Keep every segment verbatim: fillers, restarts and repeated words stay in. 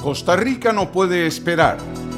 Costa Rica no puede esperar.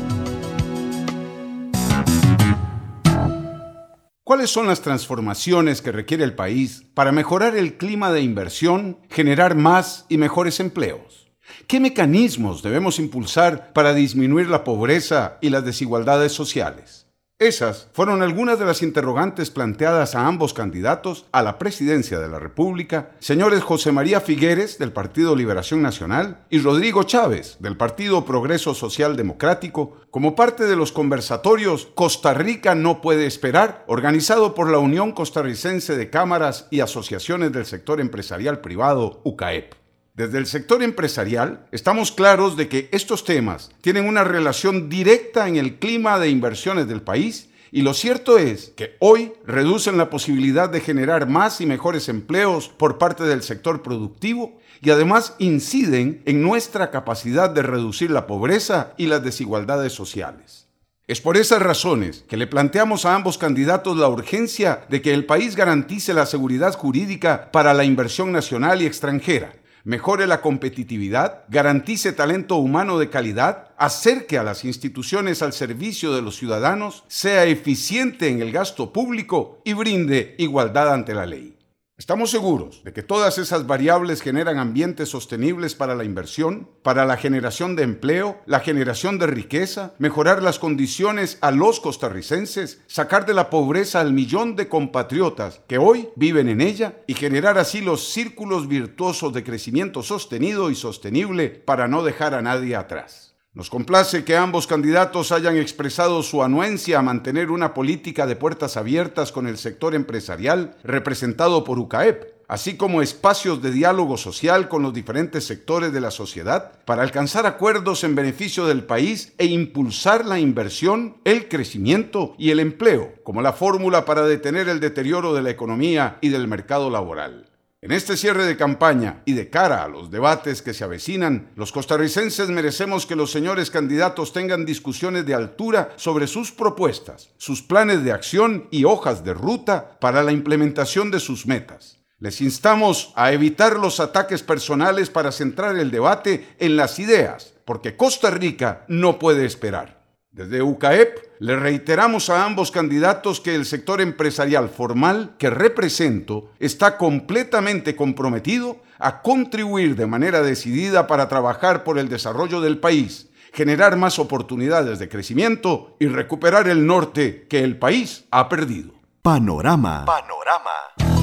¿Cuáles son las transformaciones que requiere el país para mejorar el clima de inversión, generar más y mejores empleos? ¿Qué mecanismos debemos impulsar para disminuir la pobreza y las desigualdades sociales? Esas fueron algunas de las interrogantes planteadas a ambos candidatos a la presidencia de la República, señores José María Figueres, del Partido Liberación Nacional, y Rodrigo Chávez, del Partido Progreso Social Democrático, como parte de los conversatorios Costa Rica no puede esperar, organizado por la Unión Costarricense de Cámaras y Asociaciones del Sector Empresarial Privado, U C A E P. Desde el sector empresarial, estamos claros de que estos temas tienen una relación directa en el clima de inversiones del país y lo cierto es que hoy reducen la posibilidad de generar más y mejores empleos por parte del sector productivo y además inciden en nuestra capacidad de reducir la pobreza y las desigualdades sociales. Es por esas razones que le planteamos a ambos candidatos la urgencia de que el país garantice la seguridad jurídica para la inversión nacional y extranjera, mejore la competitividad, garantice talento humano de calidad, acerque a las instituciones al servicio de los ciudadanos, sea eficiente en el gasto público y brinde igualdad ante la ley. Estamos seguros de que todas esas variables generan ambientes sostenibles para la inversión, para la generación de empleo, la generación de riqueza, mejorar las condiciones a los costarricenses, sacar de la pobreza al millón de compatriotas que hoy viven en ella y generar así los círculos virtuosos de crecimiento sostenido y sostenible para no dejar a nadie atrás. Nos complace que ambos candidatos hayan expresado su anuencia a mantener una política de puertas abiertas con el sector empresarial representado por U C A E P, así como espacios de diálogo social con los diferentes sectores de la sociedad para alcanzar acuerdos en beneficio del país e impulsar la inversión, el crecimiento y el empleo como la fórmula para detener el deterioro de la economía y del mercado laboral. En este cierre de campaña y de cara a los debates que se avecinan, los costarricenses merecemos que los señores candidatos tengan discusiones de altura sobre sus propuestas, sus planes de acción y hojas de ruta para la implementación de sus metas. Les instamos a evitar los ataques personales para centrar el debate en las ideas, porque Costa Rica no puede esperar. Desde U C A E P le reiteramos a ambos candidatos que el sector empresarial formal que represento está completamente comprometido a contribuir de manera decidida para trabajar por el desarrollo del país, generar más oportunidades de crecimiento y recuperar el norte que el país ha perdido. Panorama. Panorama.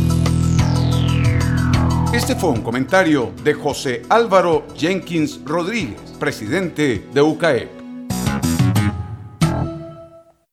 Este fue un comentario de José Álvaro Jenkins Rodríguez, presidente de U C A E P.